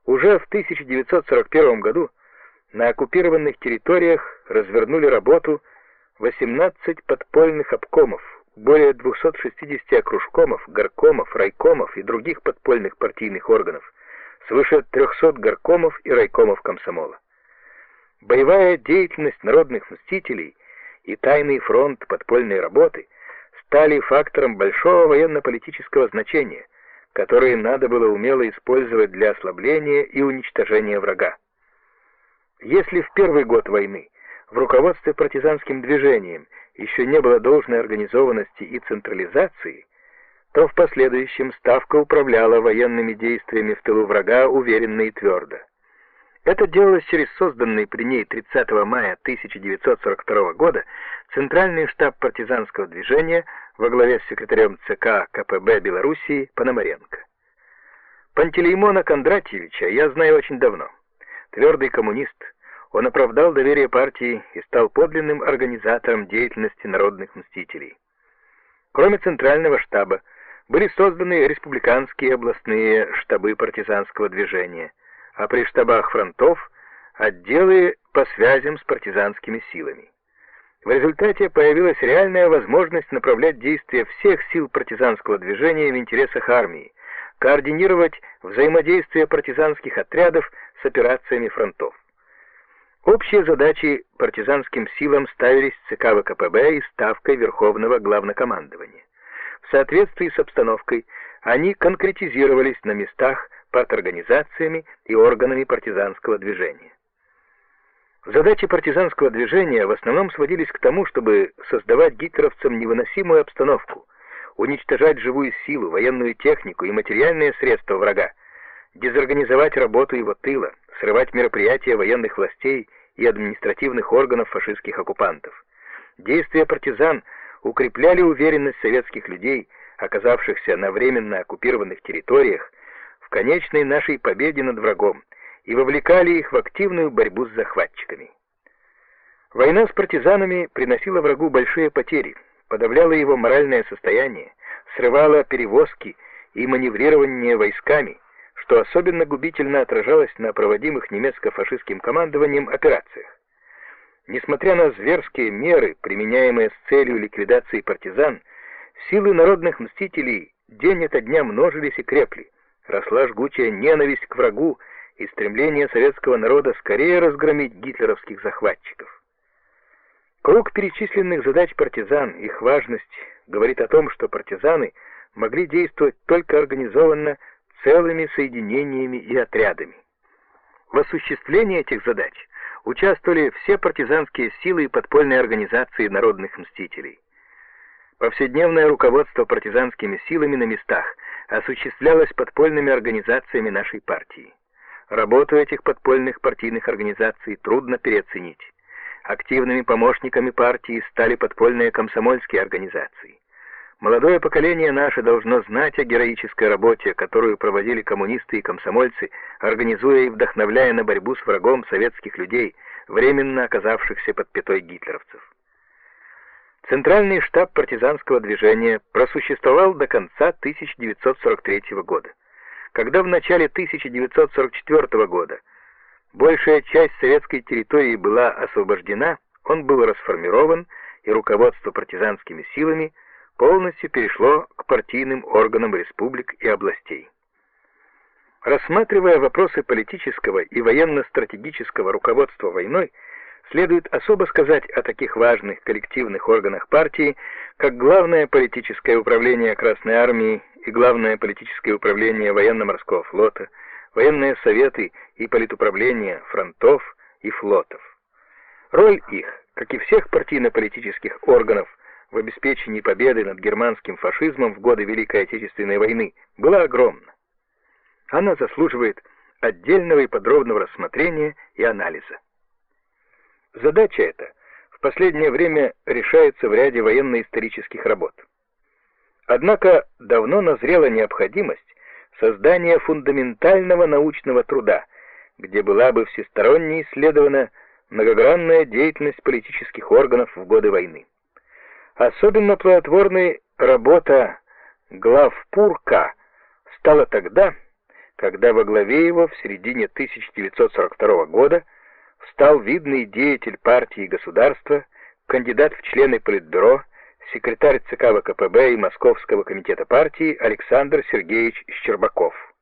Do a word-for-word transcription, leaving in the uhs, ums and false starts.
Уже в тысяча девятьсот сорок первом году на оккупированных территориях развернули работу восемнадцать подпольных обкомов, более двухсот шестидесяти окружкомов, горкомов, райкомов и других подпольных партийных органов, свыше трехсот горкомов и райкомов комсомола. Боевая деятельность народных мстителей и тайный фронт подпольной работы стали фактором большого военно-политического значения, которые надо было умело использовать для ослабления и уничтожения врага. Если в первый год войны в руководстве партизанским движением еще не было должной организованности и централизации, то в последующем Ставка управляла военными действиями в тылу врага уверенно и твердо. Это делалось через созданный при ней тридцатого мая тысяча девятьсот сорок второго года Центральный штаб партизанского движения во главе с секретарем ЦК КПБ Белоруссии Пономаренко. Пантелеймона Кондратьевича я знаю очень давно. Твердый коммунист, он оправдал доверие партии и стал подлинным организатором деятельности народных мстителей. Кроме Центрального штаба, были созданы республиканские областные штабы партизанского движения, а при штабах фронтов – отделы по связям с партизанскими силами. В результате появилась реальная возможность направлять действия всех сил партизанского движения в интересах армии, координировать взаимодействие партизанских отрядов с операциями фронтов. Общие задачи партизанским силам ставились ЦК ВКПБ и Ставкой Верховного Главнокомандования. В соответствии с обстановкой они конкретизировались на местах парторганизациями и органами партизанского движения. Задачи партизанского движения в основном сводились к тому, чтобы создавать гитлеровцам невыносимую обстановку, уничтожать живую силу, военную технику и материальные средства врага, дезорганизовать работу его тыла, срывать мероприятия военных властей и административных органов фашистских оккупантов. Действия партизан укрепляли уверенность советских людей, оказавшихся на временно оккупированных территориях, в конечной нашей победе над врагом, и вовлекали их в активную борьбу с захватчиками. Война с партизанами приносила врагу большие потери, подавляла его моральное состояние, срывала перевозки и маневрирование войсками, что особенно губительно отражалось на проводимых немецко-фашистским командованием операциях. Несмотря на зверские меры, применяемые с целью ликвидации партизан, силы народных мстителей день ото дня множились и крепли, росла жгучая ненависть к врагу и стремление советского народа скорее разгромить гитлеровских захватчиков. Круг перечисленных задач партизан, их важность, говорит о том, что партизаны могли действовать только организованно целыми соединениями и отрядами. В осуществлении этих задач участвовали все партизанские силы и подпольные организации народных мстителей. Повседневное руководство партизанскими силами на местах осуществлялось подпольными организациями нашей партии. Работу этих подпольных партийных организаций трудно переоценить. Активными помощниками партии стали подпольные комсомольские организации. Молодое поколение наше должно знать о героической работе, которую проводили коммунисты и комсомольцы, организуя и вдохновляя на борьбу с врагом советских людей, временно оказавшихся под пятой гитлеровцев. Центральный штаб партизанского движения просуществовал до конца тысяча девятьсот сорок третьего года. Когда в начале тысяча девятьсот сорок четвёртого года большая часть советской территории была освобождена, он был расформирован, и руководство партизанскими силами полностью перешло к партийным органам республик и областей. Рассматривая вопросы политического и военно-стратегического руководства войной, следует особо сказать о таких важных коллективных органах партии, как Главное политическое управление Красной Армии и Главное политическое управление Военно-морского флота, военные советы и политуправления фронтов и флотов. Роль их, как и всех партийно-политических органов, в обеспечении победы над германским фашизмом в годы Великой Отечественной войны была огромна. Она заслуживает отдельного и подробного рассмотрения и анализа. Задача эта в последнее время решается в ряде военно-исторических работ. Однако давно назрела необходимость создания фундаментального научного труда, где была бы всесторонне исследована многогранная деятельность политических органов в годы войны. Особенно плодотворной работа главпурка стала тогда, когда во главе его в середине тысяча девятьсот сорок второго года встал видный деятель партии и государства, кандидат в члены Политбюро, секретарь ЦК ВКПБ и Московского комитета партии Александр Сергеевич Щербаков.